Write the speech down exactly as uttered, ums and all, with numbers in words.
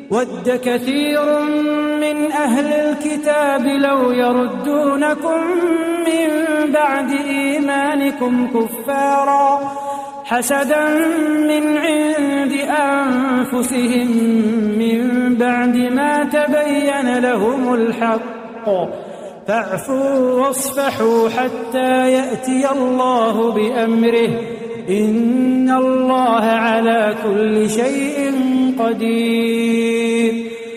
وَدَّ كَثِيرٌ مِّنْ أَهْلِ الْكِتَابِ لَوْ يَرُدُّونَكُم مِّن بَعْدِ إِيمَانِكُمْ كُفَّارًا حَسَدًا مِّنْ عِندِ أَنفُسِهِم مِّن بَعْدِ مَا تَبَيَّنَ لَهُمُ الْحَقُّ فَاعْفُوا وَاصْفَحُوا حَتَّىٰ يَأْتِيَ اللَّهُ بِأَمْرِهِ إِنَّ اللَّهَ عَلَىٰ كُلِّ شَيْءٍ قَدِيرٌ